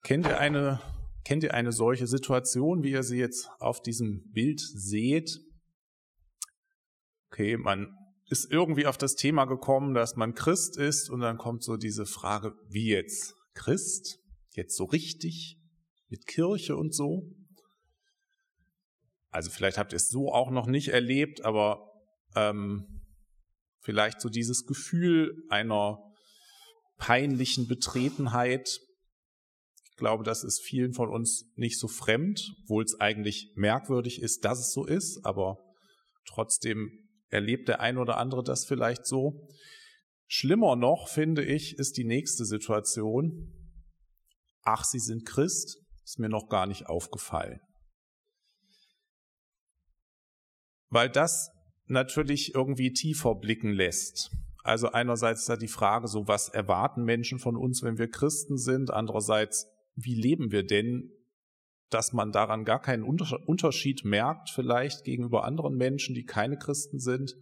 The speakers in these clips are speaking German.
Kennt ihr eine solche Situation, wie ihr sie jetzt auf diesem Bild seht? Okay, man ist irgendwie auf das Thema gekommen, dass man Christ ist und dann kommt so diese Frage, wie jetzt? Christ? Jetzt so richtig? Mit Kirche und so? Also vielleicht habt ihr es so auch noch nicht erlebt, aber vielleicht so dieses Gefühl einer peinlichen Betretenheit. Ich glaube, das ist vielen von uns nicht so fremd, obwohl es eigentlich merkwürdig ist, dass es so ist, aber trotzdem erlebt der ein oder andere das vielleicht so. Schlimmer noch, finde ich, ist die nächste Situation. Ach, Sie sind Christ? Ist mir noch gar nicht aufgefallen. Weil das natürlich irgendwie tiefer blicken lässt. Also einerseits ist da die Frage, so was erwarten Menschen von uns, wenn wir Christen sind? Andererseits, wie leben wir denn, dass man daran gar keinen Unterschied merkt, vielleicht gegenüber anderen Menschen, die keine Christen sind?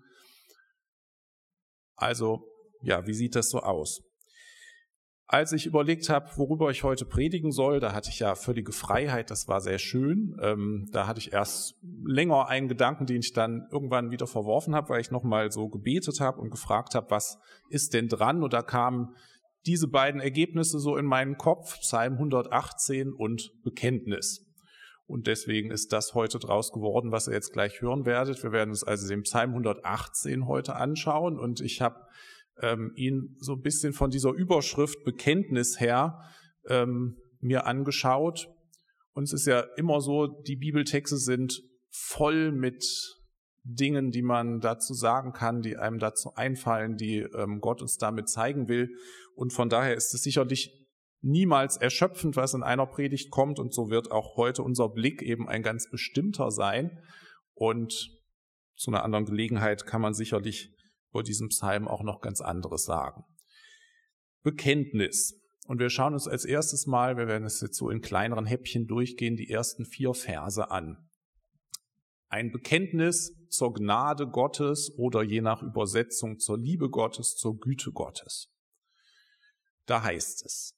Also, ja, wie sieht das so aus? Als ich überlegt habe, worüber ich heute predigen soll, da hatte ich ja völlige Freiheit, das war sehr schön. Da hatte ich erst länger einen Gedanken, den ich dann irgendwann wieder verworfen habe, weil ich nochmal so gebetet habe und gefragt habe, was ist denn dran? Und da kamen diese beiden Ergebnisse so in meinen Kopf, Psalm 118 und Bekenntnis. Und deswegen ist das heute draus geworden, was ihr jetzt gleich hören werdet. Wir werden uns also den Psalm 118 heute anschauen und ich habe ihn so ein bisschen von dieser Überschrift Bekenntnis her mir angeschaut. Und es ist ja immer so, die Bibeltexte sind voll mit Dingen, die man dazu sagen kann, die einem dazu einfallen, die Gott uns damit zeigen will. Und von daher ist es sicherlich niemals erschöpfend, was in einer Predigt kommt. Und so wird auch heute unser Blick eben ein ganz bestimmter sein. Und zu einer anderen Gelegenheit kann man sicherlich vor diesem Psalm auch noch ganz anderes sagen. Bekenntnis. Und wir schauen uns als erstes mal, wir werden es jetzt so in kleineren Häppchen durchgehen, die ersten 4 Verse an. Ein Bekenntnis zur Gnade Gottes oder je nach Übersetzung zur Liebe Gottes, zur Güte Gottes. Da heißt es,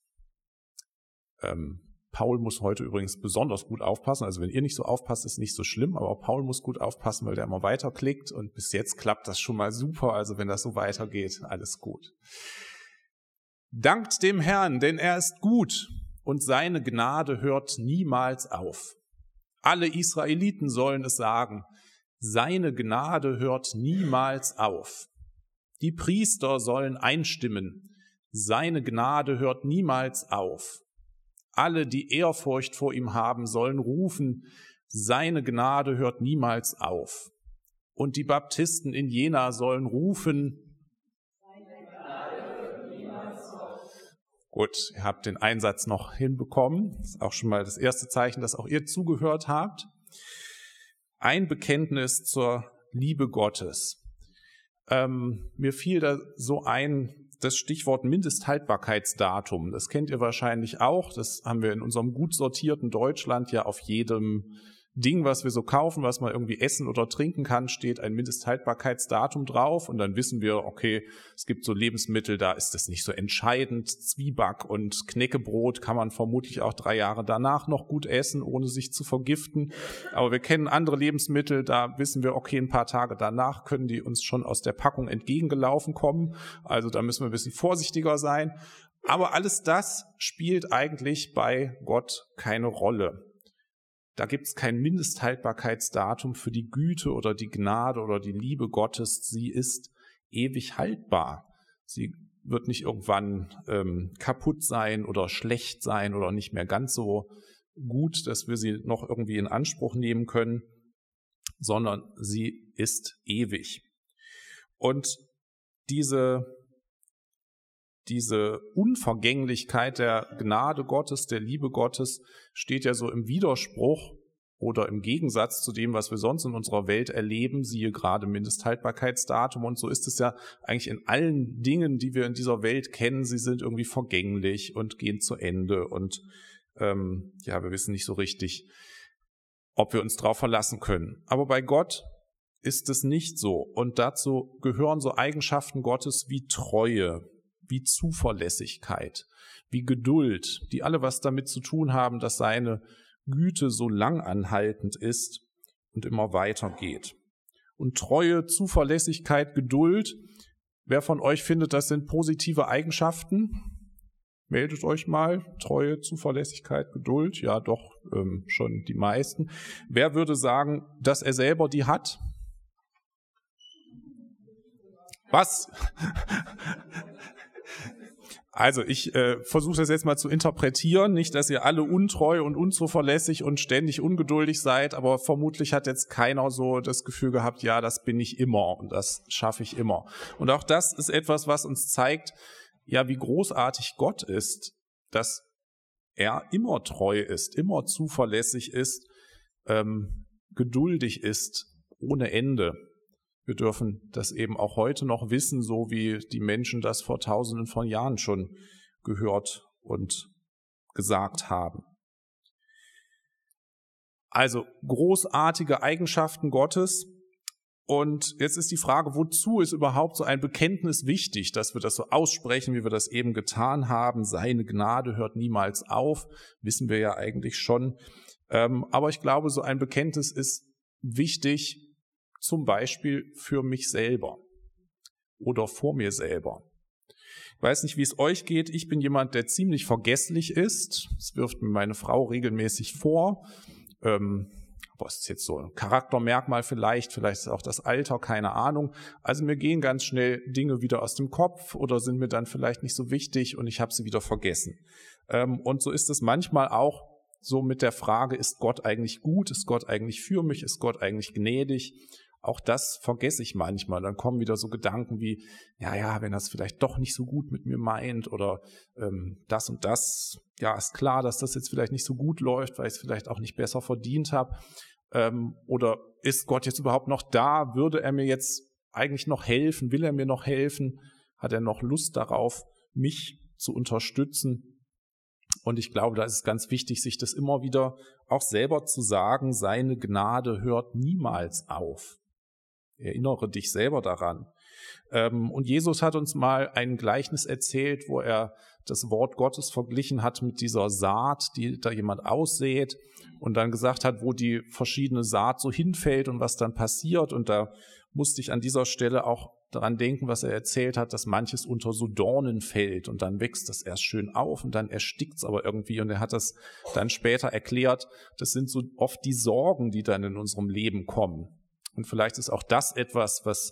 Paul muss heute übrigens besonders gut aufpassen, also wenn ihr nicht so aufpasst, ist nicht so schlimm, aber Paul muss gut aufpassen, weil der immer weiterklickt und bis jetzt klappt das schon mal super, also wenn das so weitergeht, alles gut. Dankt dem Herrn, denn er ist gut und seine Gnade hört niemals auf. Alle Israeliten sollen es sagen, seine Gnade hört niemals auf. Die Priester sollen einstimmen, seine Gnade hört niemals auf. Alle, die Ehrfurcht vor ihm haben, sollen rufen, seine Gnade hört niemals auf. Und die Baptisten in Jena sollen rufen, seine Gnade hört niemals auf. Gut, ihr habt den Einsatz noch hinbekommen. Das ist auch schon mal das erste Zeichen, dass auch ihr zugehört habt. Ein Bekenntnis zur Liebe Gottes. Mir fiel da so ein, das Stichwort Mindesthaltbarkeitsdatum, das kennt ihr wahrscheinlich auch, das haben wir in unserem gut sortierten Deutschland ja auf jedem Ding, was wir so kaufen, was man irgendwie essen oder trinken kann, steht ein Mindesthaltbarkeitsdatum drauf und dann wissen wir, okay, es gibt so Lebensmittel, da ist das nicht so entscheidend, Zwieback und Knäckebrot kann man vermutlich auch 3 Jahre danach noch gut essen, ohne sich zu vergiften, aber wir kennen andere Lebensmittel, da wissen wir, okay, ein paar Tage danach können die uns schon aus der Packung entgegengelaufen kommen, also da müssen wir ein bisschen vorsichtiger sein, aber alles das spielt eigentlich bei Gott keine Rolle. Da gibt es kein Mindesthaltbarkeitsdatum für die Güte oder die Gnade oder die Liebe Gottes. Sie ist ewig haltbar. Sie wird nicht irgendwann kaputt sein oder schlecht sein oder nicht mehr ganz so gut, dass wir sie noch irgendwie in Anspruch nehmen können, sondern sie ist ewig. Und diese Unvergänglichkeit der Gnade Gottes, der Liebe Gottes, steht ja so im Widerspruch oder im Gegensatz zu dem, was wir sonst in unserer Welt erleben, siehe gerade Mindesthaltbarkeitsdatum. Und so ist es ja eigentlich in allen Dingen, die wir in dieser Welt kennen, sie sind irgendwie vergänglich und gehen zu Ende. Und wir wissen nicht so richtig, ob wir uns darauf verlassen können. Aber bei Gott ist es nicht so. Und dazu gehören so Eigenschaften Gottes wie Treue, wie Zuverlässigkeit, wie Geduld, die alle was damit zu tun haben, dass seine Güte so langanhaltend ist und immer weitergeht. Und Treue, Zuverlässigkeit, Geduld, wer von euch findet, das sind positive Eigenschaften? Meldet euch mal. Treue, Zuverlässigkeit, Geduld, ja doch, schon die meisten. Wer würde sagen, dass er selber die hat? Was? Also ich versuche das jetzt mal zu interpretieren, nicht, dass ihr alle untreu und unzuverlässig und ständig ungeduldig seid, aber vermutlich hat jetzt keiner so das Gefühl gehabt, ja, das bin ich immer und das schaffe ich immer. Und auch das ist etwas, was uns zeigt, ja, wie großartig Gott ist, dass er immer treu ist, immer zuverlässig ist, geduldig ist, ohne Ende. Wir dürfen das eben auch heute noch wissen, so wie die Menschen das vor Tausenden von Jahren schon gehört und gesagt haben. Also großartige Eigenschaften Gottes. Und jetzt ist die Frage, wozu ist überhaupt so ein Bekenntnis wichtig, dass wir das so aussprechen, wie wir das eben getan haben. Seine Gnade hört niemals auf, wissen wir ja eigentlich schon. Aber ich glaube, so ein Bekenntnis ist wichtig, zum Beispiel für mich selber oder vor mir selber. Ich weiß nicht, wie es euch geht. Ich bin jemand, der ziemlich vergesslich ist. Das wirft mir meine Frau regelmäßig vor. Was ist jetzt so ein Charaktermerkmal vielleicht ist auch das Alter, keine Ahnung. Also mir gehen ganz schnell Dinge wieder aus dem Kopf oder sind mir dann vielleicht nicht so wichtig und ich habe sie wieder vergessen. Und so ist es manchmal auch so mit der Frage, ist Gott eigentlich gut? Ist Gott eigentlich für mich? Ist Gott eigentlich gnädig? Auch das vergesse ich manchmal. Dann kommen wieder so Gedanken wie, ja, wenn das vielleicht doch nicht so gut mit mir meint oder das und das. Ja, ist klar, dass das jetzt vielleicht nicht so gut läuft, weil ich es vielleicht auch nicht besser verdient habe. Oder ist Gott jetzt überhaupt noch da? Würde er mir jetzt eigentlich noch helfen? Will er mir noch helfen? Hat er noch Lust darauf, mich zu unterstützen? Und ich glaube, da ist es ganz wichtig, sich das immer wieder auch selber zu sagen, seine Gnade hört niemals auf. Erinnere dich selber daran. Und Jesus hat uns mal ein Gleichnis erzählt, wo er das Wort Gottes verglichen hat mit dieser Saat, die da jemand aussät und dann gesagt hat, wo die verschiedene Saat so hinfällt und was dann passiert. Und da musste ich an dieser Stelle auch daran denken, was er erzählt hat, dass manches unter so Dornen fällt und dann wächst das erst schön auf und dann erstickt es aber irgendwie. Und er hat das dann später erklärt, das sind so oft die Sorgen, die dann in unserem Leben kommen. Und vielleicht ist auch das etwas, was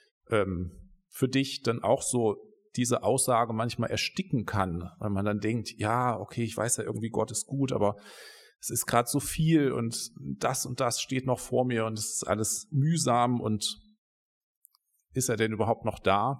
für dich dann auch so diese Aussage manchmal ersticken kann, weil man dann denkt, ja, okay, ich weiß ja irgendwie, Gott ist gut, aber es ist gerade so viel und das steht noch vor mir und es ist alles mühsam und ist er denn überhaupt noch da?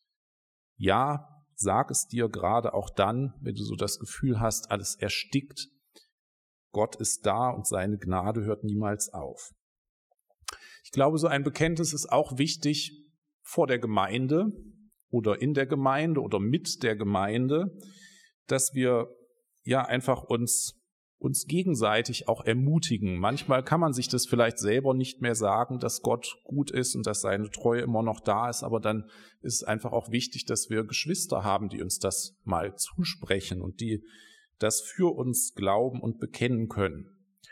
Ja, sag es dir gerade auch dann, wenn du so das Gefühl hast, alles erstickt. Gott ist da und seine Gnade hört niemals auf. Ich glaube, so ein Bekenntnis ist auch wichtig vor der Gemeinde oder in der Gemeinde oder mit der Gemeinde, dass wir ja einfach uns gegenseitig auch ermutigen. Manchmal kann man sich das vielleicht selber nicht mehr sagen, dass Gott gut ist und dass seine Treue immer noch da ist, aber dann ist es einfach auch wichtig, dass wir Geschwister haben, die uns das mal zusprechen und die das für uns glauben und bekennen können.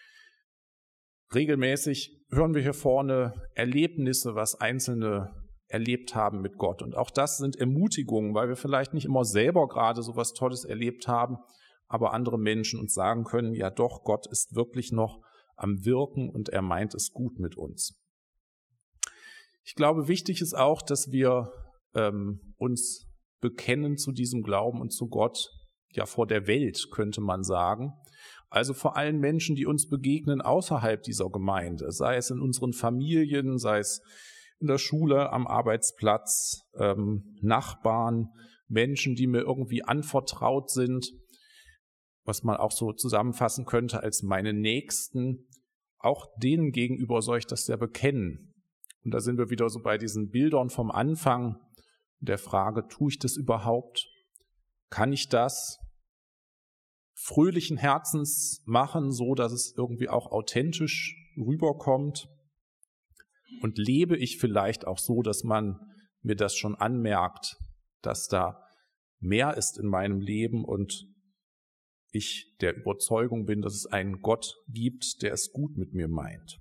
Regelmäßig hören wir hier vorne Erlebnisse, was Einzelne erlebt haben mit Gott. Und auch das sind Ermutigungen, weil wir vielleicht nicht immer selber gerade so was Tolles erlebt haben, aber andere Menschen uns sagen können, ja doch, Gott ist wirklich noch am Wirken und er meint es gut mit uns. Ich glaube, wichtig ist auch, dass wir uns bekennen zu diesem Glauben und zu Gott, ja vor der Welt, könnte man sagen. Also vor allen Menschen, die uns begegnen außerhalb dieser Gemeinde, sei es in unseren Familien, sei es in der Schule, am Arbeitsplatz, Nachbarn, Menschen, die mir irgendwie anvertraut sind, was man auch so zusammenfassen könnte als meine Nächsten, auch denen gegenüber soll ich das ja bekennen. Und da sind wir wieder so bei diesen Bildern vom Anfang, der Frage, tue ich das überhaupt? Kann ich das fröhlichen Herzens machen, so dass es irgendwie auch authentisch rüberkommt? Und lebe ich vielleicht auch so, dass man mir das schon anmerkt, dass da mehr ist in meinem Leben und ich der Überzeugung bin, dass es einen Gott gibt, der es gut mit mir meint.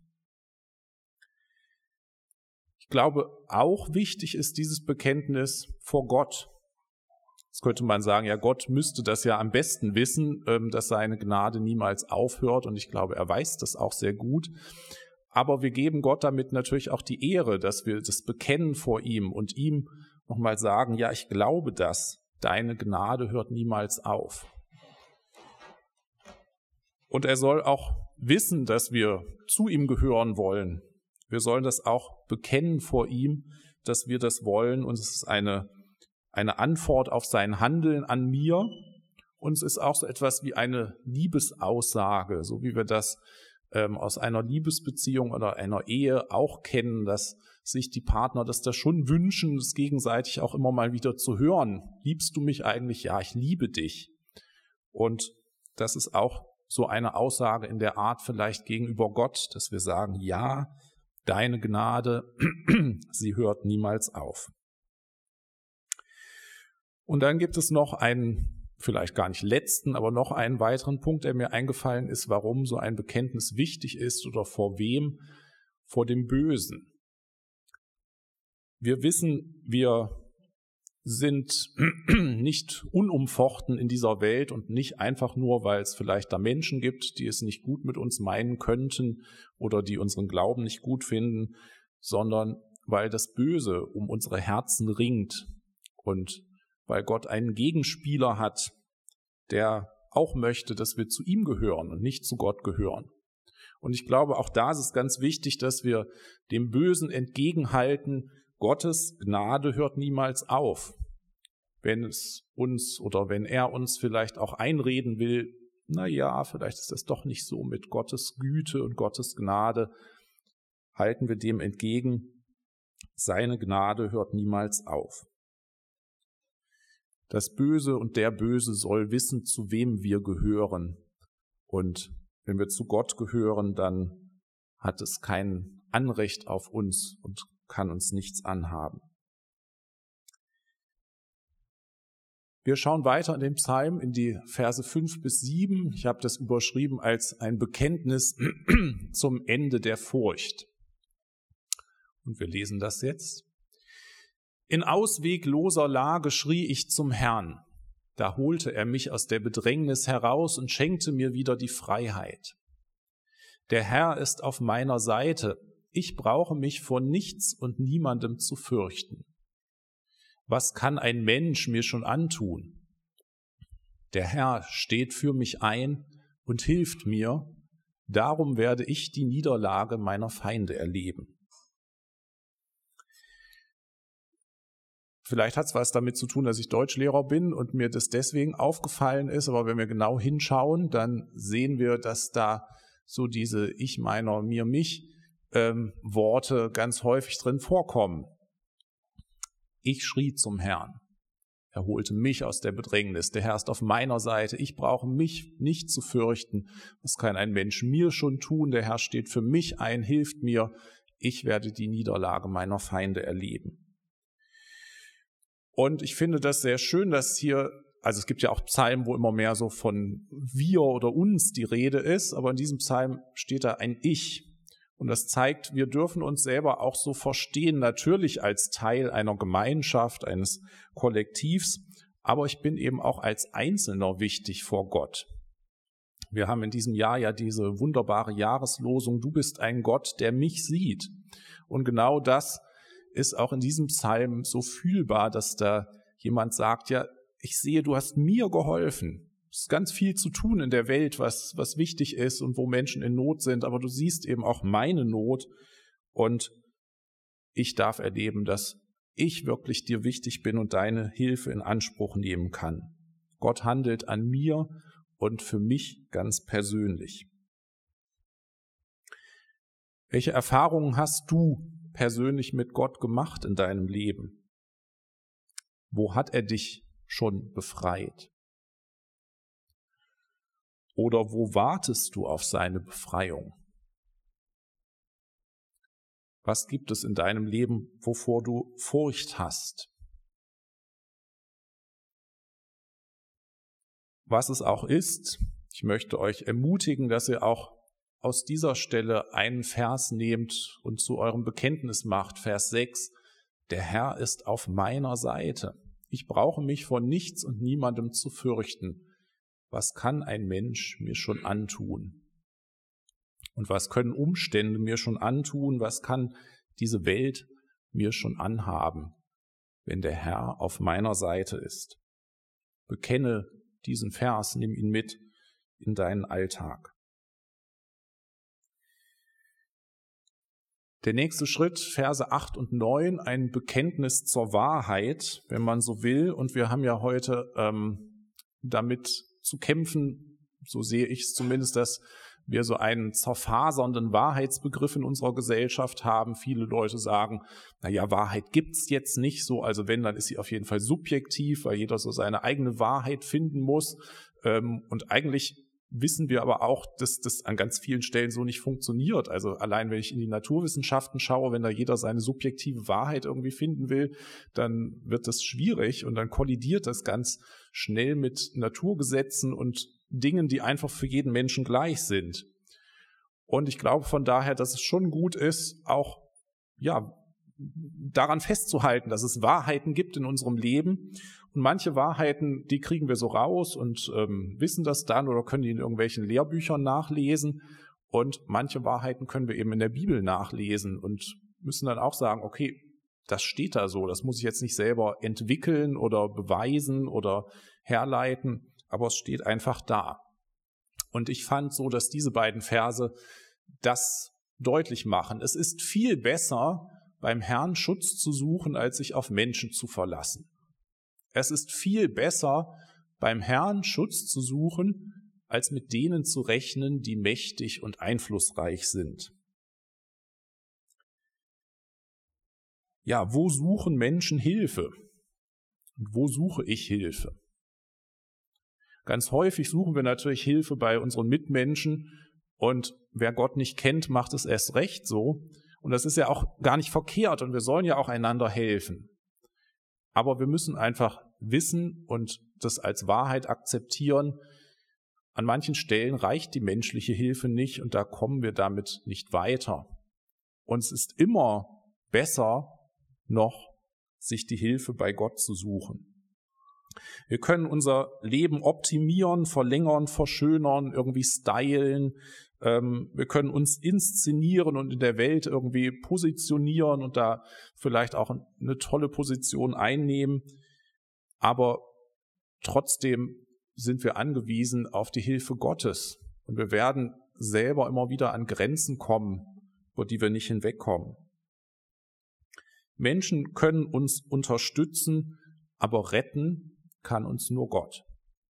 Ich glaube, auch wichtig ist dieses Bekenntnis vor Gott. Jetzt könnte man sagen, ja, Gott müsste das ja am besten wissen, dass seine Gnade niemals aufhört. Und ich glaube, er weiß das auch sehr gut. Aber wir geben Gott damit natürlich auch die Ehre, dass wir das bekennen vor ihm und ihm nochmal sagen, ja, ich glaube das. Deine Gnade hört niemals auf. Und er soll auch wissen, dass wir zu ihm gehören wollen. Wir sollen das auch bekennen vor ihm, dass wir das wollen. Und es ist eine Antwort auf sein Handeln an mir. Und es ist auch so etwas wie eine Liebesaussage, so wie wir das aus einer Liebesbeziehung oder einer Ehe auch kennen, dass sich die Partner das schon wünschen, das gegenseitig auch immer mal wieder zu hören. Liebst du mich eigentlich? Ja, ich liebe dich. Und das ist auch so eine Aussage in der Art vielleicht gegenüber Gott, dass wir sagen, ja, deine Gnade, sie hört niemals auf. Und dann gibt es noch einen, vielleicht gar nicht letzten, aber noch einen weiteren Punkt, der mir eingefallen ist, warum so ein Bekenntnis wichtig ist oder vor wem? Vor dem Bösen. Wir wissen, wir sind nicht unumfochten in dieser Welt und nicht einfach nur, weil es vielleicht da Menschen gibt, die es nicht gut mit uns meinen könnten oder die unseren Glauben nicht gut finden, sondern weil das Böse um unsere Herzen ringt und weil Gott einen Gegenspieler hat, der auch möchte, dass wir zu ihm gehören und nicht zu Gott gehören. Und ich glaube, auch da ist es ganz wichtig, dass wir dem Bösen entgegenhalten, Gottes Gnade hört niemals auf. Wenn es uns oder wenn er uns vielleicht auch einreden will, na ja, vielleicht ist das doch nicht so mit Gottes Güte und Gottes Gnade, halten wir dem entgegen, seine Gnade hört niemals auf. Das Böse und der Böse soll wissen, zu wem wir gehören. Und wenn wir zu Gott gehören, dann hat es kein Anrecht auf uns und kann uns nichts anhaben. Wir schauen weiter in den Psalm, in die Verse 5 bis 7. Ich habe das überschrieben als ein Bekenntnis zum Ende der Furcht. Und wir lesen das jetzt. In auswegloser Lage schrie ich zum Herrn. Da holte er mich aus der Bedrängnis heraus und schenkte mir wieder die Freiheit. Der Herr ist auf meiner Seite. Ich brauche mich vor nichts und niemandem zu fürchten. Was kann ein Mensch mir schon antun? Der Herr steht für mich ein und hilft mir. Darum werde ich die Niederlage meiner Feinde erleben. Vielleicht hat es was damit zu tun, dass ich Deutschlehrer bin und mir das deswegen aufgefallen ist, aber wenn wir genau hinschauen, dann sehen wir, dass da so diese Ich, meiner, mir, mich Worte ganz häufig drin vorkommen. Ich schrie zum Herrn. Er holte mich aus der Bedrängnis. Der Herr ist auf meiner Seite. Ich brauche mich nicht zu fürchten. Was kann ein Mensch mir schon tun? Der Herr steht für mich ein, hilft mir. Ich werde die Niederlage meiner Feinde erleben. Und ich finde das sehr schön, dass hier, also es gibt ja auch Psalmen, wo immer mehr so von wir oder uns die Rede ist, aber in diesem Psalm steht da ein Ich. Und das zeigt, wir dürfen uns selber auch so verstehen, natürlich als Teil einer Gemeinschaft, eines Kollektivs, aber ich bin eben auch als Einzelner wichtig vor Gott. Wir haben in diesem Jahr ja diese wunderbare Jahreslosung, du bist ein Gott, der mich sieht. Und genau das ist auch in diesem Psalm so fühlbar, dass da jemand sagt, ja, ich sehe, du hast mir geholfen. Es ist ganz viel zu tun in der Welt, was wichtig ist und wo Menschen in Not sind, aber du siehst eben auch meine Not und ich darf erleben, dass ich wirklich dir wichtig bin und deine Hilfe in Anspruch nehmen kann. Gott handelt an mir und für mich ganz persönlich. Welche Erfahrungen hast du persönlich mit Gott gemacht in deinem Leben? Wo hat er dich schon befreit? Oder wo wartest du auf seine Befreiung? Was gibt es in deinem Leben, wovor du Furcht hast? was es auch ist. Ich möchte euch ermutigen, dass ihr auch aus dieser Stelle einen Vers nehmt und zu eurem Bekenntnis macht. Vers 6, der Herr ist auf meiner Seite. Ich brauche mich vor nichts und niemandem zu fürchten. Was kann ein Mensch mir schon antun? Und was können Umstände mir schon antun? Was kann diese Welt mir schon anhaben, wenn der Herr auf meiner Seite ist? Bekenne diesen Vers, nimm ihn mit in deinen Alltag. Der nächste Schritt, Verse 8 und 9, ein Bekenntnis zur Wahrheit, wenn man so will. Und wir haben ja heute damit zu kämpfen, so sehe ich es zumindest, dass wir so einen zerfasernden Wahrheitsbegriff in unserer Gesellschaft haben. Viele Leute sagen, naja, Wahrheit gibt's jetzt nicht so, also wenn, dann ist sie auf jeden Fall subjektiv, weil jeder so seine eigene Wahrheit finden muss. Und eigentlich wissen wir aber auch, dass das an ganz vielen Stellen so nicht funktioniert. Also allein wenn ich in die Naturwissenschaften schaue, wenn da jeder seine subjektive Wahrheit irgendwie finden will, dann wird das schwierig und dann kollidiert das ganz schnell mit Naturgesetzen und Dingen, die einfach für jeden Menschen gleich sind. Und ich glaube von daher, dass es schon gut ist, auch daran festzuhalten, dass es Wahrheiten gibt in unserem Leben. Und manche Wahrheiten, die kriegen wir so raus und wissen das dann oder können die in irgendwelchen Lehrbüchern nachlesen. Und manche Wahrheiten können wir eben in der Bibel nachlesen und müssen dann auch sagen, okay, das steht da so, das muss ich jetzt nicht selber entwickeln oder beweisen oder herleiten, aber es steht einfach da. Und ich fand so, dass diese beiden Verse das deutlich machen. Es ist viel besser, beim Herrn Schutz zu suchen, als sich auf Menschen zu verlassen. Es ist viel besser, beim Herrn Schutz zu suchen, als mit denen zu rechnen, die mächtig und einflussreich sind. Ja, wo suchen Menschen Hilfe? Und wo suche ich Hilfe? Ganz häufig suchen wir natürlich Hilfe bei unseren Mitmenschen und wer Gott nicht kennt, macht es erst recht so. Und das ist ja auch gar nicht verkehrt und wir sollen ja auch einander helfen. Aber wir müssen einfach wissen und das als Wahrheit akzeptieren. An manchen Stellen reicht die menschliche Hilfe nicht und da kommen wir damit nicht weiter. Und es ist immer besser, noch sich die Hilfe bei Gott zu suchen. Wir können unser Leben optimieren, verlängern, verschönern, irgendwie stylen. Wir können uns inszenieren und in der Welt irgendwie positionieren und da vielleicht auch eine tolle Position einnehmen. Aber trotzdem sind wir angewiesen auf die Hilfe Gottes. Und wir werden selber immer wieder an Grenzen kommen, über die wir nicht hinwegkommen. Menschen können uns unterstützen, aber retten kann uns nur Gott.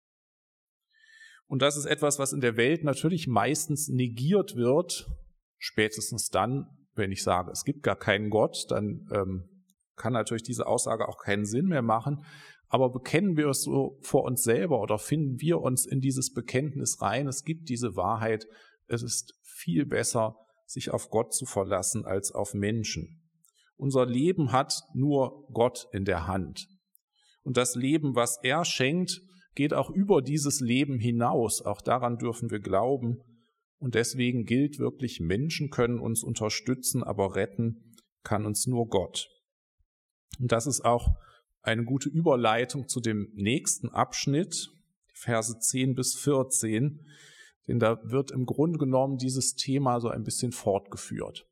Und das ist etwas, was in der Welt natürlich meistens negiert wird, spätestens dann, wenn ich sage, es gibt gar keinen Gott, dann kann natürlich diese Aussage auch keinen Sinn mehr machen. Aber bekennen wir es so vor uns selber oder finden wir uns in dieses Bekenntnis rein, es gibt diese Wahrheit, es ist viel besser, sich auf Gott zu verlassen als auf Menschen. Unser Leben hat nur Gott in der Hand. Und das Leben, was er schenkt, geht auch über dieses Leben hinaus. Auch daran dürfen wir glauben. Und deswegen gilt wirklich, Menschen können uns unterstützen, aber retten kann uns nur Gott. Und das ist auch eine gute Überleitung zu dem nächsten Abschnitt, Verse 10 bis 14, denn da wird im Grunde genommen dieses Thema so ein bisschen fortgeführt.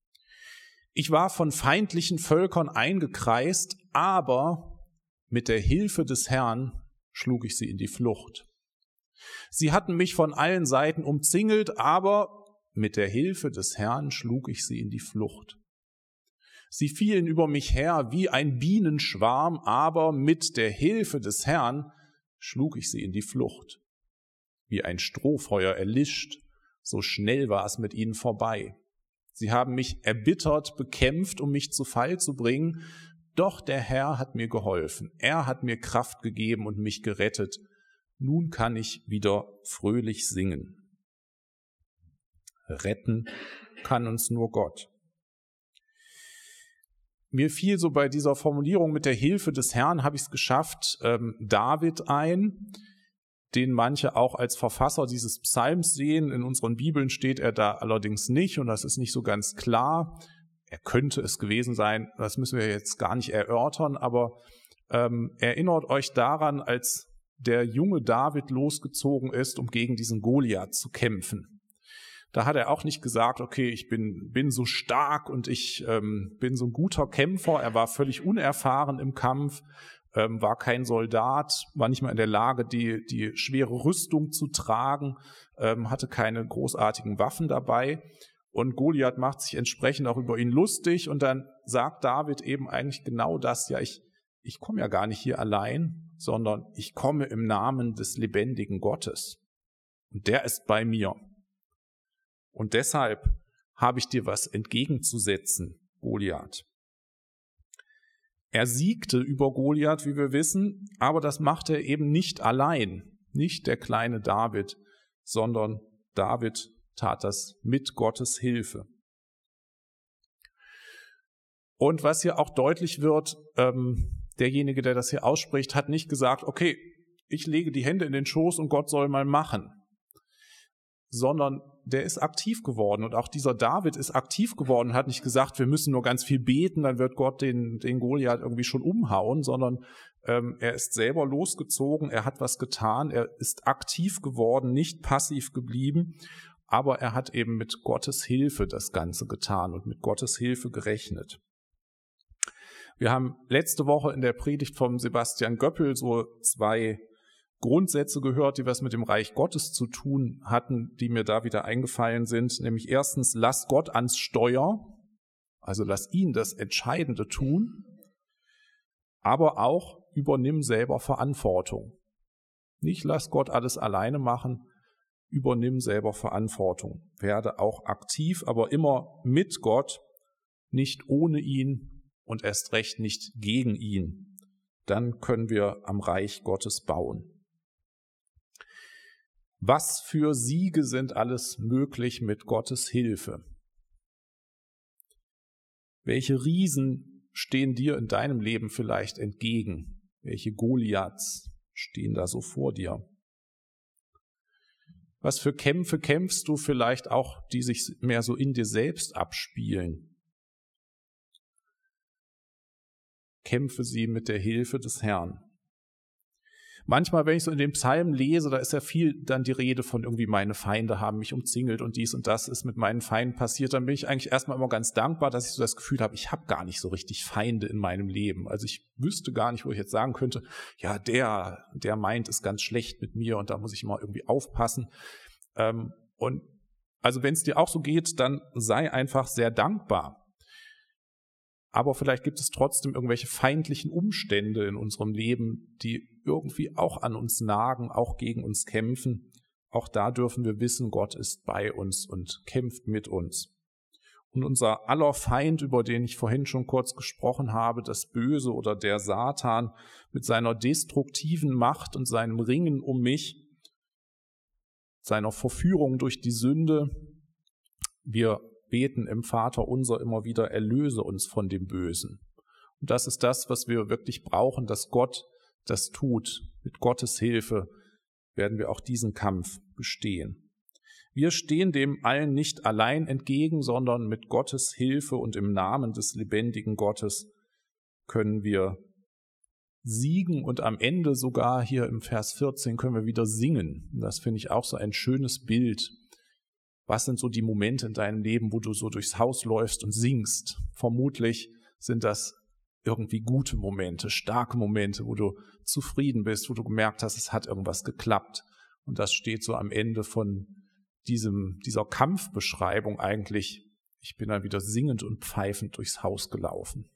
Ich war von feindlichen Völkern eingekreist, aber mit der Hilfe des Herrn schlug ich sie in die Flucht. Sie hatten mich von allen Seiten umzingelt, aber mit der Hilfe des Herrn schlug ich sie in die Flucht. Sie fielen über mich her wie ein Bienenschwarm, aber mit der Hilfe des Herrn schlug ich sie in die Flucht. Wie ein Strohfeuer erlischt, so schnell war es mit ihnen vorbei. Sie haben mich erbittert, bekämpft, um mich zu Fall zu bringen, doch der Herr hat mir geholfen. Er hat mir Kraft gegeben und mich gerettet. Nun kann ich wieder fröhlich singen. Retten kann uns nur Gott. Mir fiel so bei dieser Formulierung mit der Hilfe des Herrn, habe ich es geschafft, David ein. den manche auch als Verfasser dieses Psalms sehen. In unseren Bibeln steht er da allerdings nicht und das ist nicht so ganz klar. Er könnte es gewesen sein, das müssen wir jetzt gar nicht erörtern, aber erinnert euch daran, als der junge David losgezogen ist, um gegen diesen Goliath zu kämpfen. Da hat er auch nicht gesagt, okay, ich bin so stark und ich bin so ein guter Kämpfer. Er war völlig unerfahren im Kampf, war kein Soldat, war nicht mal in der Lage, die schwere Rüstung zu tragen, hatte keine großartigen Waffen dabei. Und Goliath macht sich entsprechend auch über ihn lustig. Und dann sagt David eben eigentlich genau das, ja, ich komme ja gar nicht hier allein, sondern ich komme im Namen des lebendigen Gottes. Und der ist bei mir. Und deshalb habe ich dir was entgegenzusetzen, Goliath. Er siegte über Goliath, wie wir wissen, aber das machte er eben nicht allein, nicht der kleine David, sondern David tat das mit Gottes Hilfe. Und was hier auch deutlich wird, derjenige, der das hier ausspricht, hat nicht gesagt, okay, ich lege die Hände in den Schoß und Gott soll mal machen, sondern der ist aktiv geworden und auch dieser David ist aktiv geworden und hat nicht gesagt, wir müssen nur ganz viel beten, dann wird Gott den Goliath irgendwie schon umhauen, sondern er ist selber losgezogen, er hat was getan, er ist aktiv geworden, nicht passiv geblieben, aber er hat eben mit Gottes Hilfe das Ganze getan und mit Gottes Hilfe gerechnet. Wir haben letzte Woche in der Predigt vom Sebastian Göppel so 2 Grundsätze gehört, die was mit dem Reich Gottes zu tun hatten, die mir da wieder eingefallen sind. Nämlich erstens, lass Gott ans Steuer, also lass ihn das Entscheidende tun, aber auch übernimm selber Verantwortung. Nicht lass Gott alles alleine machen, übernimm selber Verantwortung. Werde auch aktiv, aber immer mit Gott, nicht ohne ihn und erst recht nicht gegen ihn. Dann können wir am Reich Gottes bauen. Was für Siege sind alles möglich mit Gottes Hilfe? Welche Riesen stehen dir in deinem Leben vielleicht entgegen? Welche Goliaths stehen da so vor dir? Was für Kämpfe kämpfst du vielleicht auch, die sich mehr so in dir selbst abspielen? Kämpfe sie mit der Hilfe des Herrn. Manchmal, wenn ich so in den Psalmen lese, da ist ja viel dann die Rede von irgendwie meine Feinde haben mich umzingelt und dies und das ist mit meinen Feinden passiert. Dann bin ich eigentlich erstmal immer ganz dankbar, dass ich so das Gefühl habe, ich habe gar nicht so richtig Feinde in meinem Leben. Also ich wüsste gar nicht, wo ich jetzt sagen könnte, ja, der meint es ganz schlecht mit mir und da muss ich mal irgendwie aufpassen. Und also wenn es dir auch so geht, dann sei einfach sehr dankbar. Aber vielleicht gibt es trotzdem irgendwelche feindlichen Umstände in unserem Leben, die irgendwie auch an uns nagen, auch gegen uns kämpfen. Auch da dürfen wir wissen, Gott ist bei uns und kämpft mit uns. Und unser aller Feind, über den ich vorhin schon kurz gesprochen habe, das Böse oder der Satan mit seiner destruktiven Macht und seinem Ringen um mich, seiner Verführung durch die Sünde, wir beten im Vater unser immer wieder, erlöse uns von dem Bösen. Und das ist das, was wir wirklich brauchen, dass Gott das tut. Mit Gottes Hilfe werden wir auch diesen Kampf bestehen. Wir stehen dem allen nicht allein entgegen, sondern mit Gottes Hilfe und im Namen des lebendigen Gottes können wir siegen und am Ende sogar hier im Vers 14 können wir wieder singen. Und das finde ich auch so ein schönes Bild. Was sind so die Momente in deinem Leben, wo du so durchs Haus läufst und singst? Vermutlich sind das irgendwie gute Momente, starke Momente, wo du zufrieden bist, wo du gemerkt hast, es hat irgendwas geklappt. Und das steht so am Ende von dieser Kampfbeschreibung eigentlich. Ich bin dann wieder singend und pfeifend durchs Haus gelaufen.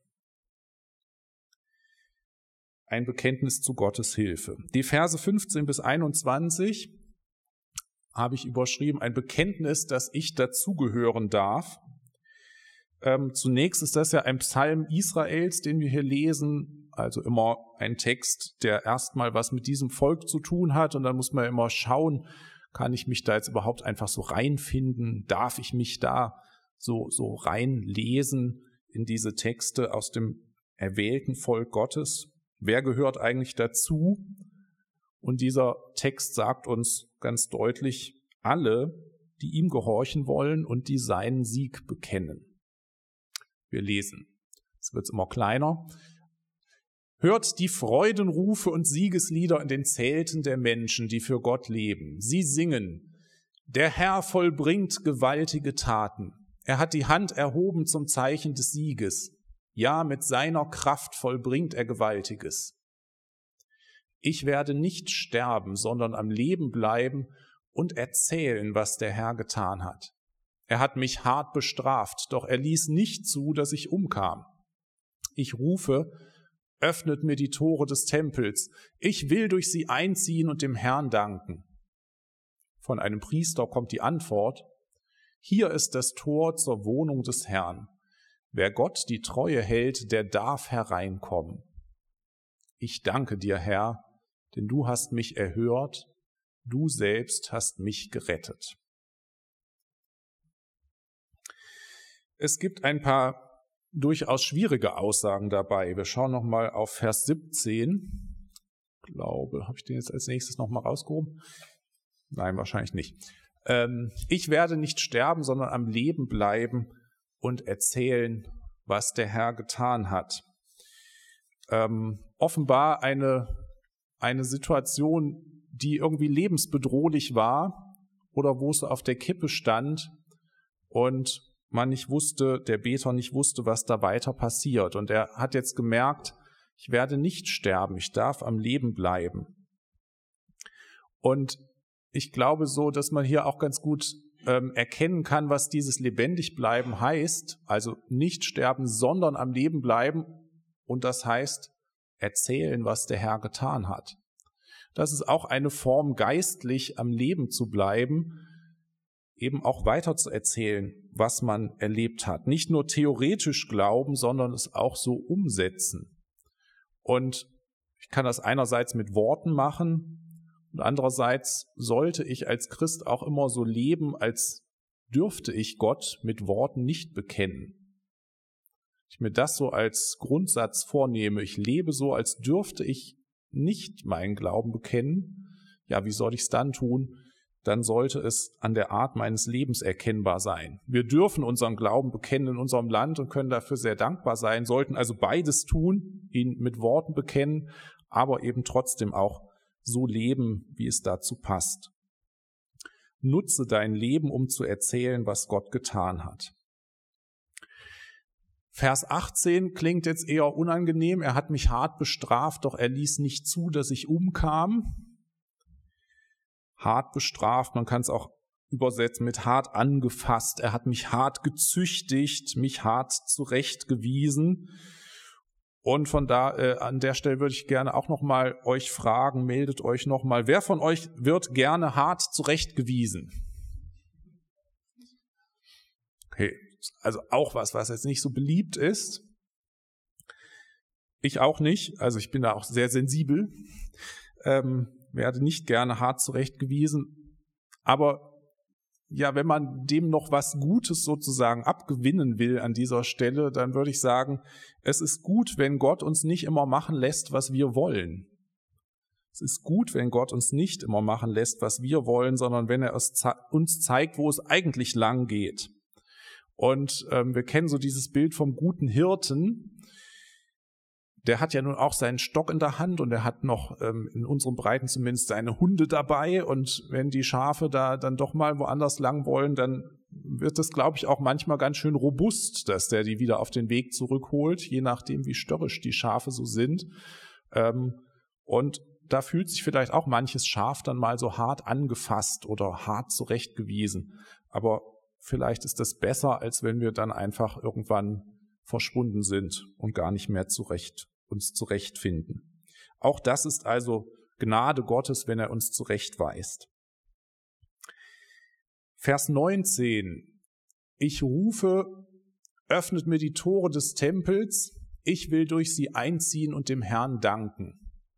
Ein Bekenntnis zu Gottes Hilfe. Die Verse 15 bis 21 habe ich überschrieben, ein Bekenntnis, dass ich dazugehören darf. Zunächst ist das ja ein Psalm Israels, den wir hier lesen, also immer ein Text, der erstmal was mit diesem Volk zu tun hat und dann muss man immer schauen, kann ich mich da jetzt überhaupt einfach so reinfinden, darf ich mich da so reinlesen in diese Texte aus dem erwählten Volk Gottes? Wer gehört eigentlich dazu? Und dieser Text sagt uns ganz deutlich, alle, die ihm gehorchen wollen und die seinen Sieg bekennen. Wir lesen. Es wird immer kleiner. Hört die Freudenrufe und Siegeslieder in den Zelten der Menschen, die für Gott leben. Sie singen, der Herr vollbringt gewaltige Taten. Er hat die Hand erhoben zum Zeichen des Sieges. Ja, mit seiner Kraft vollbringt er Gewaltiges. Ich werde nicht sterben, sondern am Leben bleiben und erzählen, was der Herr getan hat. Er hat mich hart bestraft, doch er ließ nicht zu, dass ich umkam. Ich rufe, öffnet mir die Tore des Tempels. Ich will durch sie einziehen und dem Herrn danken. Von einem Priester kommt die Antwort, hier ist das Tor zur Wohnung des Herrn. Wer Gott die Treue hält, der darf hereinkommen. Ich danke dir, Herr, denn du hast mich erhört, du selbst hast mich gerettet. Es gibt ein paar durchaus schwierige Aussagen dabei. Wir schauen nochmal auf Vers 17. Ich glaube, habe ich den jetzt als nächstes nochmal rausgehoben? Nein, wahrscheinlich nicht. Ich werde nicht sterben, sondern am Leben bleiben und erzählen, was der Herr getan hat. Offenbar eine Situation, die irgendwie lebensbedrohlich war oder wo es auf der Kippe stand und man nicht wusste, der Beter nicht wusste, was da weiter passiert. Und er hat jetzt gemerkt, ich werde nicht sterben, ich darf am Leben bleiben. Und ich glaube so, dass man hier auch ganz gut erkennen kann, was dieses lebendig bleiben heißt. Also nicht sterben, sondern am Leben bleiben. Und das heißt, erzählen, was der Herr getan hat. Das ist auch eine Form, geistlich am Leben zu bleiben, eben auch weiter zu erzählen, was man erlebt hat. Nicht nur theoretisch glauben, sondern es auch so umsetzen. Und ich kann das einerseits mit Worten machen und andererseits sollte ich als Christ auch immer so leben, als dürfte ich Gott mit Worten nicht bekennen. Ich mir das so als Grundsatz vornehme, ich lebe so, als dürfte ich nicht meinen Glauben bekennen. Ja, wie soll ich es dann tun? Dann sollte es an der Art meines Lebens erkennbar sein. Wir dürfen unseren Glauben bekennen in unserem Land und können dafür sehr dankbar sein, sollten also beides tun, ihn mit Worten bekennen, aber eben trotzdem auch so leben, wie es dazu passt. Nutze dein Leben, um zu erzählen, was Gott getan hat. Vers 18 klingt jetzt eher unangenehm. Er hat mich hart bestraft, doch er ließ nicht zu, dass ich umkam. Hart bestraft, man kann es auch übersetzen mit hart angefasst. Er hat mich hart gezüchtigt, mich hart zurechtgewiesen. Und von da an der Stelle würde ich gerne auch nochmal euch fragen, meldet euch nochmal, wer von euch wird gerne hart zurechtgewiesen? Okay, also auch was jetzt nicht so beliebt ist. Ich auch nicht, also ich bin da auch sehr sensibel, werde nicht gerne hart zurechtgewiesen. Aber ja, wenn man dem noch was Gutes sozusagen abgewinnen will an dieser Stelle, dann würde ich sagen, es ist gut, wenn Gott uns nicht immer machen lässt, was wir wollen. Es ist gut, wenn Gott uns nicht immer machen lässt, was wir wollen, sondern wenn er uns zeigt, wo es eigentlich lang geht. Und wir kennen so dieses Bild vom guten Hirten. Der hat ja nun auch seinen Stock in der Hand und er hat noch in unseren Breiten zumindest seine Hunde dabei. Und wenn die Schafe da dann doch mal woanders lang wollen, dann wird das, glaube ich, auch manchmal ganz schön robust, dass der die wieder auf den Weg zurückholt, je nachdem, wie störrisch die Schafe so sind. Und da fühlt sich vielleicht auch manches Schaf dann mal so hart angefasst oder hart zurechtgewiesen. Aber vielleicht ist das besser, als wenn wir dann einfach irgendwann verschwunden sind und gar nicht mehr uns zurechtfinden. Auch das ist also Gnade Gottes, wenn er uns zurechtweist. Vers 19. Ich rufe, öffnet mir die Tore des Tempels, ich will durch sie einziehen und dem Herrn danken.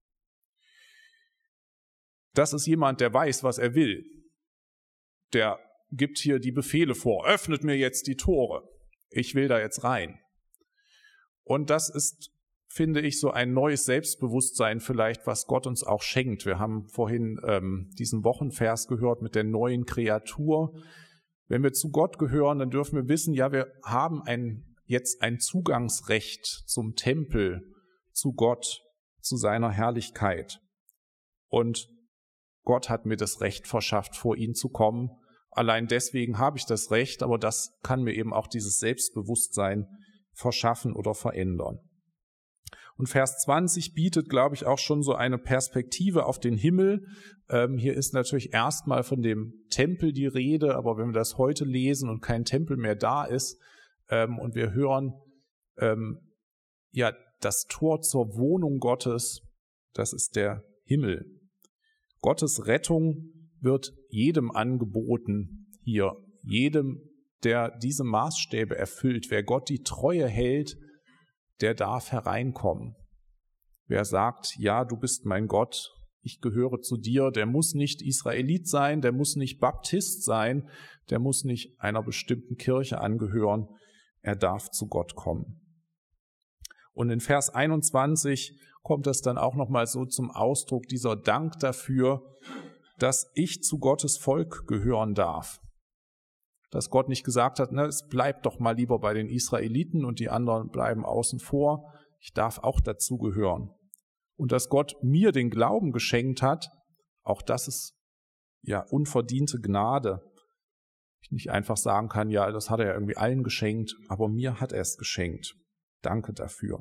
Das ist jemand, der weiß, was er will. Der gibt hier die Befehle vor. Öffnet mir jetzt die Tore. Ich will da jetzt rein. Und das ist finde ich, so ein neues Selbstbewusstsein vielleicht, was Gott uns auch schenkt. Wir haben vorhin diesen Wochenvers gehört mit der neuen Kreatur. Wenn wir zu Gott gehören, dann dürfen wir wissen, ja, wir haben jetzt ein Zugangsrecht zum Tempel, zu Gott, zu seiner Herrlichkeit. Und Gott hat mir das Recht verschafft, vor ihn zu kommen. Allein deswegen habe ich das Recht, aber das kann mir eben auch dieses Selbstbewusstsein verschaffen oder verändern. Und Vers 20 bietet, glaube ich, auch schon so eine Perspektive auf den Himmel. Hier ist natürlich erstmal von dem Tempel die Rede, aber wenn wir das heute lesen und kein Tempel mehr da ist und wir hören, ja, das Tor zur Wohnung Gottes, das ist der Himmel. Gottes Rettung wird jedem angeboten hier, jedem, der diese Maßstäbe erfüllt. Wer Gott die Treue hält, der darf hereinkommen. Wer sagt, ja, du bist mein Gott, ich gehöre zu dir, der muss nicht Israelit sein, der muss nicht Baptist sein, der muss nicht einer bestimmten Kirche angehören, er darf zu Gott kommen. Und in Vers 21 kommt das dann auch nochmal so zum Ausdruck, dieser Dank dafür, dass ich zu Gottes Volk gehören darf. Dass Gott nicht gesagt hat, es bleibt doch mal lieber bei den Israeliten und die anderen bleiben außen vor. Ich darf auch dazugehören. Und dass Gott mir den Glauben geschenkt hat, auch das ist ja unverdiente Gnade. Ich nicht einfach sagen kann, ja, das hat er ja irgendwie allen geschenkt, aber mir hat er es geschenkt. Danke dafür.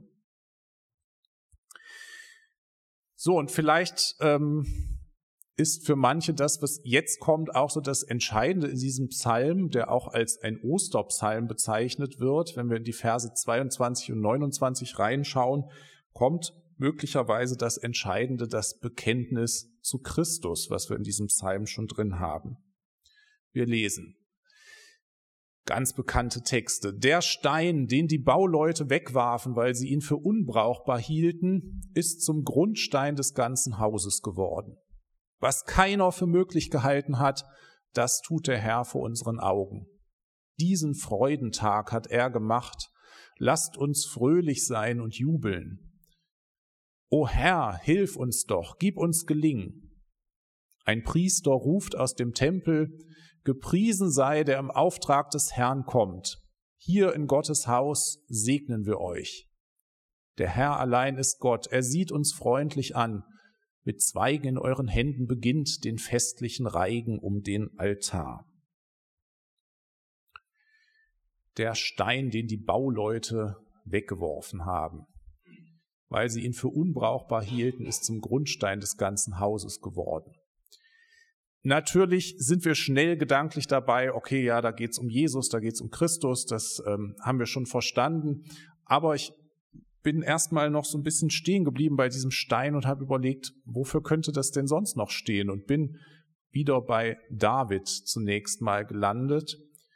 So, und vielleicht ist für manche das, was jetzt kommt, auch so das Entscheidende in diesem Psalm, der auch als ein Osterpsalm bezeichnet wird. Wenn wir in die Verse 22 und 29 reinschauen, kommt möglicherweise das Entscheidende, das Bekenntnis zu Christus, was wir in diesem Psalm schon drin haben. Wir lesen ganz bekannte Texte. Der Stein, den die Bauleute wegwarfen, weil sie ihn für unbrauchbar hielten, ist zum Grundstein des ganzen Hauses geworden. Was keiner für möglich gehalten hat, das tut der Herr vor unseren Augen. Diesen Freudentag hat er gemacht. Lasst uns fröhlich sein und jubeln. O Herr, hilf uns doch, gib uns Gelingen. Ein Priester ruft aus dem Tempel, gepriesen sei, der im Auftrag des Herrn kommt. Hier in Gottes Haus segnen wir euch. Der Herr allein ist Gott, er sieht uns freundlich an. Mit Zweigen in euren Händen beginnt den festlichen Reigen um den Altar. Der Stein, den die Bauleute weggeworfen haben, weil sie ihn für unbrauchbar hielten, ist zum Grundstein des ganzen Hauses geworden. Natürlich sind wir schnell gedanklich dabei, okay, ja, da geht's um Jesus, da geht's um Christus, das haben wir schon verstanden, aber ich bin erstmal noch so ein bisschen stehen geblieben bei diesem Stein und habe überlegt, wofür könnte das denn sonst noch stehen, und bin wieder bei David zunächst mal gelandet.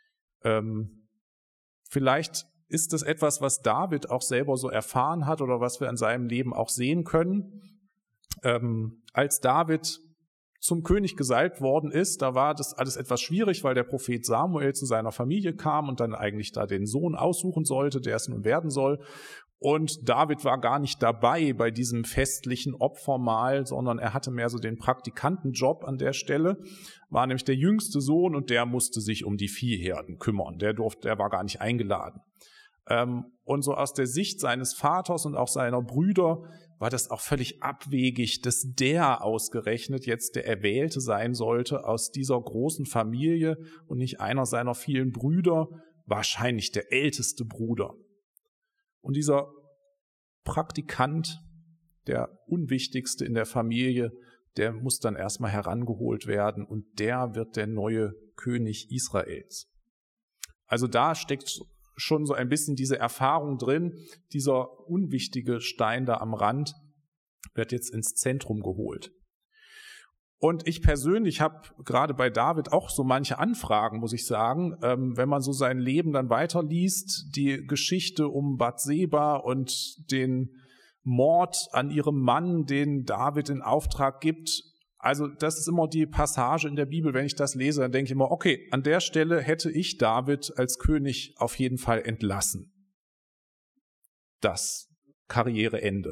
Vielleicht ist es etwas, was David auch selber so erfahren hat oder was wir in seinem Leben auch sehen können. Als David zum König gesalbt worden ist, da war das alles etwas schwierig, weil der Prophet Samuel zu seiner Familie kam und dann eigentlich da den Sohn aussuchen sollte, der es nun werden soll. Und David war gar nicht dabei bei diesem festlichen Opfermahl, sondern er hatte mehr so den Praktikantenjob an der Stelle, war nämlich der jüngste Sohn und der musste sich um die Viehherden kümmern. Der war gar nicht eingeladen. Und so aus der Sicht seines Vaters und auch seiner Brüder war das auch völlig abwegig, dass der ausgerechnet jetzt der Erwählte sein sollte aus dieser großen Familie und nicht einer seiner vielen Brüder, wahrscheinlich der älteste Bruder. Und dieser Praktikant, der unwichtigste in der Familie, der muss dann erstmal herangeholt werden und der wird der neue König Israels. Also da steckt schon so ein bisschen diese Erfahrung drin, dieser unwichtige Stein da am Rand wird jetzt ins Zentrum geholt. Und ich persönlich habe gerade bei David auch so manche Anfragen, muss ich sagen, wenn man so sein Leben dann weiterliest, die Geschichte um Bathseba und den Mord an ihrem Mann, den David in Auftrag gibt. Also das ist immer die Passage in der Bibel, wenn ich das lese, dann denke ich immer, okay, an der Stelle hätte ich David als König auf jeden Fall entlassen. Das Karriereende.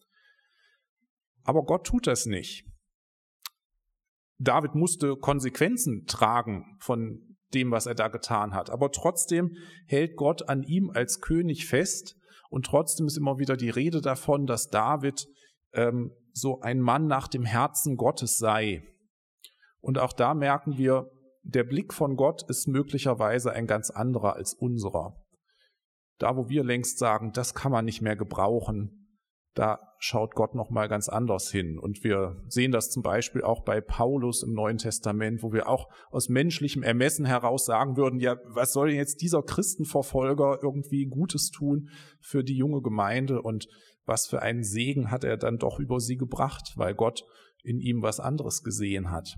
Aber Gott tut das nicht. David musste Konsequenzen tragen von dem, was er da getan hat. Aber trotzdem hält Gott an ihm als König fest und trotzdem ist immer wieder die Rede davon, dass David so ein Mann nach dem Herzen Gottes sei. Und auch da merken wir, der Blick von Gott ist möglicherweise ein ganz anderer als unserer. Da, wo wir längst sagen, das kann man nicht mehr gebrauchen, da schaut Gott noch mal ganz anders hin. Und wir sehen das zum Beispiel auch bei Paulus im Neuen Testament, wo wir auch aus menschlichem Ermessen heraus sagen würden, ja, was soll denn jetzt dieser Christenverfolger irgendwie Gutes tun für die junge Gemeinde und was für einen Segen hat er dann doch über sie gebracht, weil Gott in ihm was anderes gesehen hat.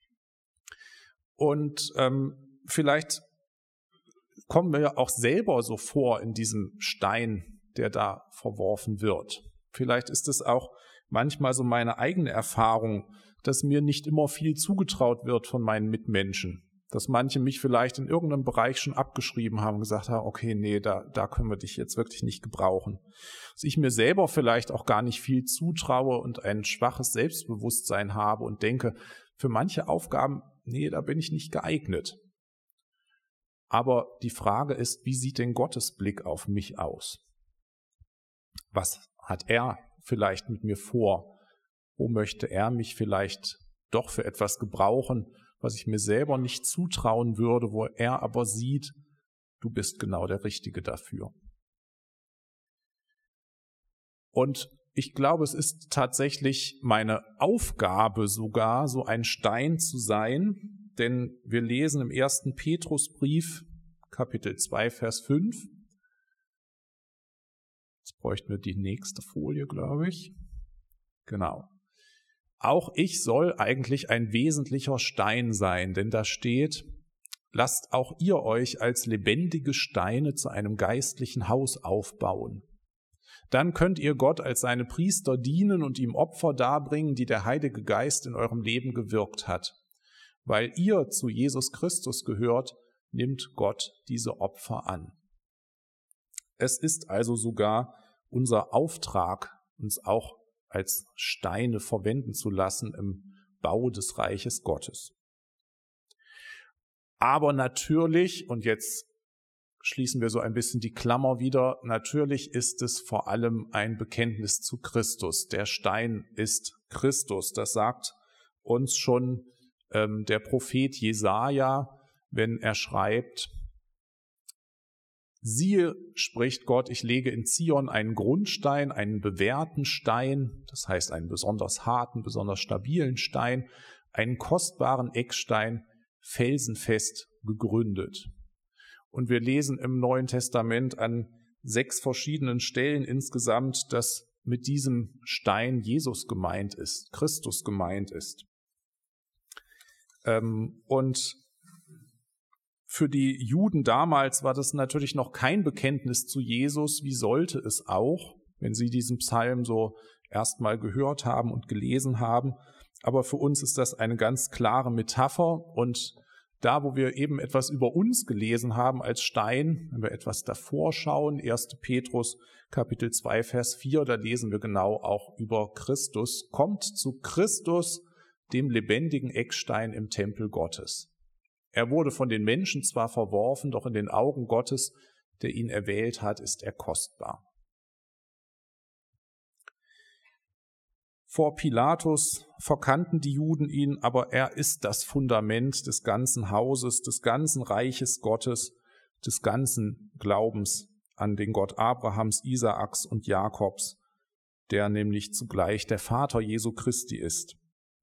Und vielleicht kommen wir ja auch selber so vor in diesem Stein, der da verworfen wird. Vielleicht ist es auch manchmal so meine eigene Erfahrung, dass mir nicht immer viel zugetraut wird von meinen Mitmenschen. Dass manche mich vielleicht in irgendeinem Bereich schon abgeschrieben haben und gesagt haben, okay, nee, da können wir dich jetzt wirklich nicht gebrauchen. Dass ich mir selber vielleicht auch gar nicht viel zutraue und ein schwaches Selbstbewusstsein habe und denke, für manche Aufgaben, nee, da bin ich nicht geeignet. Aber die Frage ist, wie sieht denn Gottes Blick auf mich aus? Was hat er vielleicht mit mir vor? Wo möchte er mich vielleicht doch für etwas gebrauchen, was ich mir selber nicht zutrauen würde, wo er aber sieht, du bist genau der Richtige dafür. Und ich glaube, es ist tatsächlich meine Aufgabe sogar, so ein Stein zu sein, denn wir lesen im 1. Petrusbrief, Kapitel 2, Vers 5. Jetzt bräuchten wir die nächste Folie, glaube ich. Genau. Auch ich soll eigentlich ein wesentlicher Stein sein, denn da steht, lasst auch ihr euch als lebendige Steine zu einem geistlichen Haus aufbauen. Dann könnt ihr Gott als seine Priester dienen und ihm Opfer darbringen, die der Heilige Geist in eurem Leben gewirkt hat. Weil ihr zu Jesus Christus gehört, nimmt Gott diese Opfer an. Es ist also sogar unser Auftrag, uns auch als Steine verwenden zu lassen im Bau des Reiches Gottes. Aber natürlich, und jetzt schließen wir so ein bisschen die Klammer wieder, natürlich ist es vor allem ein Bekenntnis zu Christus. Der Stein ist Christus. Das sagt uns schon der Prophet Jesaja, wenn er schreibt, siehe, spricht Gott, ich lege in Zion einen Grundstein, einen bewährten Stein, das heißt einen besonders harten, besonders stabilen Stein, einen kostbaren Eckstein, felsenfest gegründet. Und wir lesen im Neuen Testament an 6 verschiedenen Stellen insgesamt, dass mit diesem Stein Jesus gemeint ist, Christus gemeint ist. Und für die Juden damals war das natürlich noch kein Bekenntnis zu Jesus. Wie sollte es auch, wenn sie diesen Psalm so erstmal gehört haben und gelesen haben? Aber für uns ist das eine ganz klare Metapher. Und da, wo wir eben etwas über uns gelesen haben als Stein, wenn wir etwas davor schauen, 1. Petrus Kapitel 2, Vers 4, da lesen wir genau auch über Christus. Kommt zu Christus, dem lebendigen Eckstein im Tempel Gottes. Er wurde von den Menschen zwar verworfen, doch in den Augen Gottes, der ihn erwählt hat, ist er kostbar. Vor Pilatus verkannten die Juden ihn, aber er ist das Fundament des ganzen Hauses, des ganzen Reiches Gottes, des ganzen Glaubens an den Gott Abrahams, Isaaks und Jakobs, der nämlich zugleich der Vater Jesu Christi ist.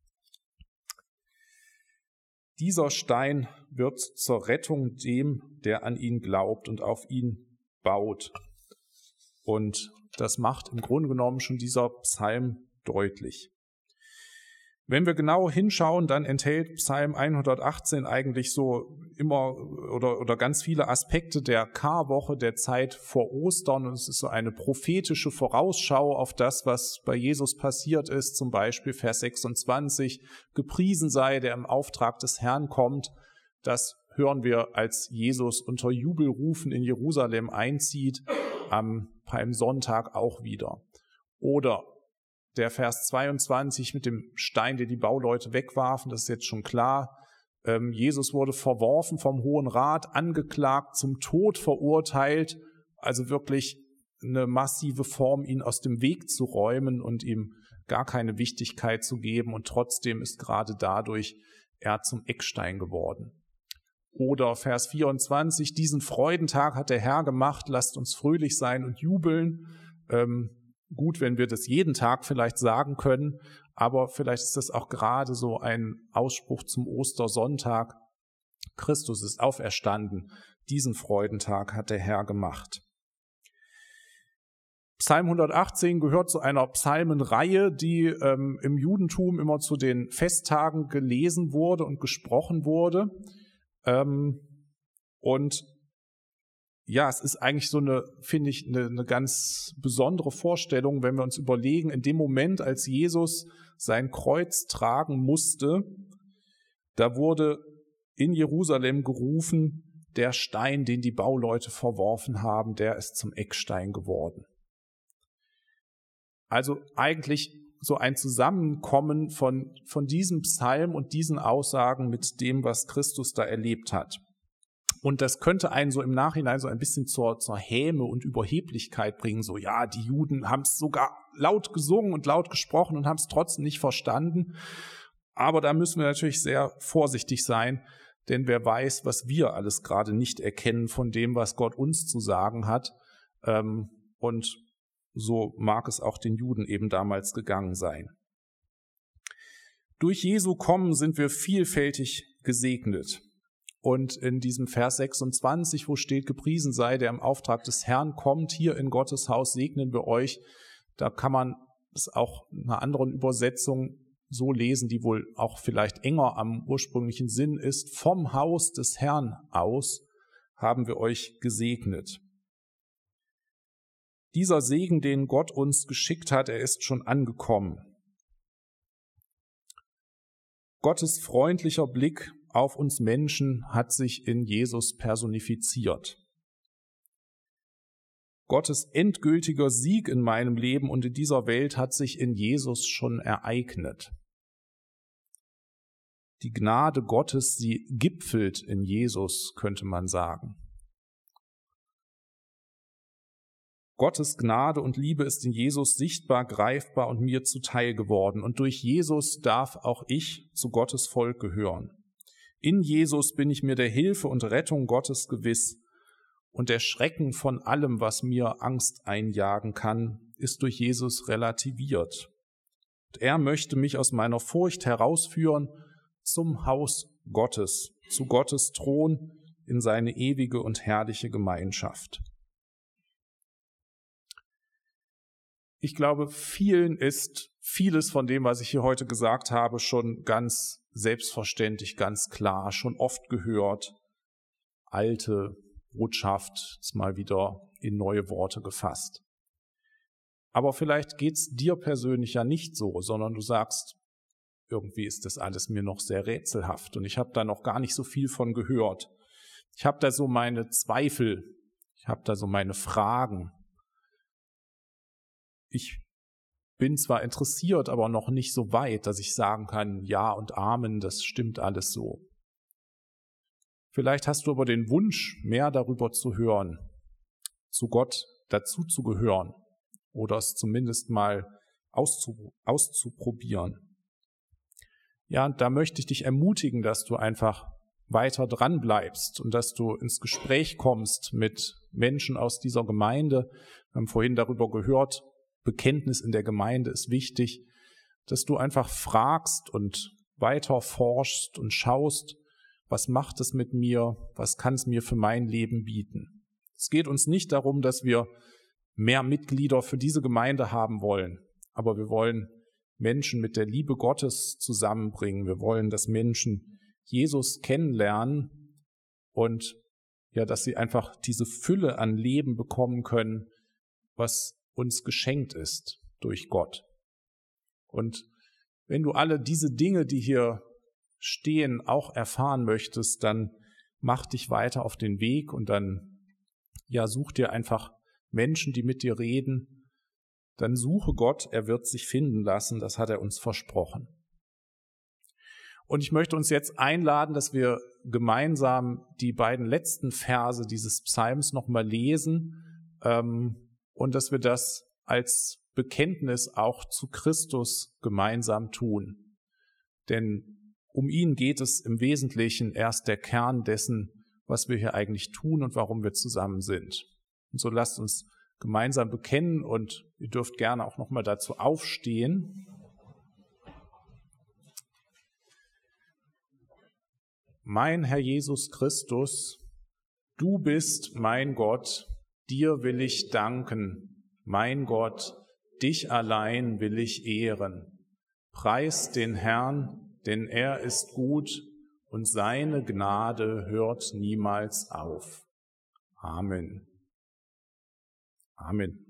Dieser Stein wird zur Rettung dem, der an ihn glaubt und auf ihn baut. Und das macht im Grunde genommen schon dieser Psalm deutlich. Wenn wir genau hinschauen, dann enthält Psalm 118 eigentlich so immer oder ganz viele Aspekte der Karwoche, der Zeit vor Ostern. Und es ist so eine prophetische Vorausschau auf das, was bei Jesus passiert ist. Zum Beispiel Vers 26, gepriesen sei, der im Auftrag des Herrn kommt. Das hören wir, als Jesus unter Jubelrufen in Jerusalem einzieht. am Palmsonntag auch wieder. Oder der Vers 22 mit dem Stein, den die Bauleute wegwarfen, das ist jetzt schon klar. Jesus wurde verworfen vom Hohen Rat, angeklagt, zum Tod verurteilt, also wirklich eine massive Form, ihn aus dem Weg zu räumen und ihm gar keine Wichtigkeit zu geben, und trotzdem ist gerade dadurch er zum Eckstein geworden. Oder Vers 24, diesen Freudentag hat der Herr gemacht, lasst uns fröhlich sein und jubeln. Gut, wenn wir das jeden Tag vielleicht sagen können, aber vielleicht ist das auch gerade so ein Ausspruch zum Ostersonntag. Christus ist auferstanden, diesen Freudentag hat der Herr gemacht. Psalm 118 gehört zu einer Psalmenreihe, die im Judentum immer zu den Festtagen gelesen wurde und gesprochen wurde. Und ja, es ist eigentlich so eine, finde ich, eine ganz besondere Vorstellung, wenn wir uns überlegen, in dem Moment, als Jesus sein Kreuz tragen musste, da wurde in Jerusalem gerufen, der Stein, den die Bauleute verworfen haben, der ist zum Eckstein geworden. Also eigentlich so ein Zusammenkommen von diesem Psalm und diesen Aussagen mit dem, was Christus da erlebt hat. Und das könnte einen so im Nachhinein so ein bisschen zur Häme und Überheblichkeit bringen. So, ja, die Juden haben es sogar laut gesungen und laut gesprochen und haben es trotzdem nicht verstanden. Aber da müssen wir natürlich sehr vorsichtig sein, denn wer weiß, was wir alles gerade nicht erkennen von dem, was Gott uns zu sagen hat. Und so mag es auch den Juden eben damals gegangen sein. Durch Jesu Kommen sind wir vielfältig gesegnet. Und in diesem Vers 26, wo steht, gepriesen sei, der im Auftrag des Herrn kommt, hier in Gottes Haus segnen wir euch, da kann man es auch in einer anderen Übersetzung so lesen, die wohl auch vielleicht enger am ursprünglichen Sinn ist. Vom Haus des Herrn aus haben wir euch gesegnet. Dieser Segen, den Gott uns geschickt hat, er ist schon angekommen. Gottes freundlicher Blick auf uns Menschen hat sich in Jesus personifiziert. Gottes endgültiger Sieg in meinem Leben und in dieser Welt hat sich in Jesus schon ereignet. Die Gnade Gottes, sie gipfelt in Jesus, könnte man sagen. Gottes Gnade und Liebe ist in Jesus sichtbar, greifbar und mir zuteil geworden. Und durch Jesus darf auch ich zu Gottes Volk gehören. In Jesus bin ich mir der Hilfe und Rettung Gottes gewiss. Und der Schrecken von allem, was mir Angst einjagen kann, ist durch Jesus relativiert. Und er möchte mich aus meiner Furcht herausführen zum Haus Gottes, zu Gottes Thron in seine ewige und herrliche Gemeinschaft. Ich glaube, vielen ist vieles von dem, was ich hier heute gesagt habe, schon ganz selbstverständlich, ganz klar, schon oft gehört. Alte Botschaft ist mal wieder in neue Worte gefasst. Aber vielleicht geht's dir persönlich ja nicht so, sondern du sagst, irgendwie ist das alles mir noch sehr rätselhaft und ich habe da noch gar nicht so viel von gehört. Ich habe da so meine Zweifel, ich habe da so meine Fragen. Ich bin zwar interessiert, aber noch nicht so weit, dass ich sagen kann, ja und Amen, das stimmt alles so. Vielleicht hast du aber den Wunsch, mehr darüber zu hören, zu Gott dazu zu gehören oder es zumindest mal auszuprobieren. Ja, und da möchte ich dich ermutigen, dass du einfach weiter dran bleibst und dass du ins Gespräch kommst mit Menschen aus dieser Gemeinde. Wir haben vorhin darüber gehört, Bekenntnis in der Gemeinde ist wichtig, dass du einfach fragst und weiter forschst und schaust, was macht es mit mir, was kann es mir für mein Leben bieten. Es geht uns nicht darum, dass wir mehr Mitglieder für diese Gemeinde haben wollen, aber wir wollen Menschen mit der Liebe Gottes zusammenbringen. Wir wollen, dass Menschen Jesus kennenlernen und ja, dass sie einfach diese Fülle an Leben bekommen können, was uns geschenkt ist durch Gott. Und wenn du alle diese Dinge, die hier stehen, auch erfahren möchtest, dann mach dich weiter auf den Weg und dann ja, such dir einfach Menschen, die mit dir reden, dann suche Gott, er wird sich finden lassen, das hat er uns versprochen. Und ich möchte uns jetzt einladen, dass wir gemeinsam die beiden letzten Verse dieses Psalms nochmal lesen und dass wir das als Bekenntnis auch zu Christus gemeinsam tun. Denn um ihn geht es im Wesentlichen erst der Kern dessen, was wir hier eigentlich tun und warum wir zusammen sind. Und so lasst uns gemeinsam bekennen und ihr dürft gerne auch nochmal dazu aufstehen. Mein Herr Jesus Christus, du bist mein Gott, dir will ich danken, mein Gott, dich allein will ich ehren. Preis den Herrn, denn er ist gut und seine Gnade hört niemals auf. Amen. Amen.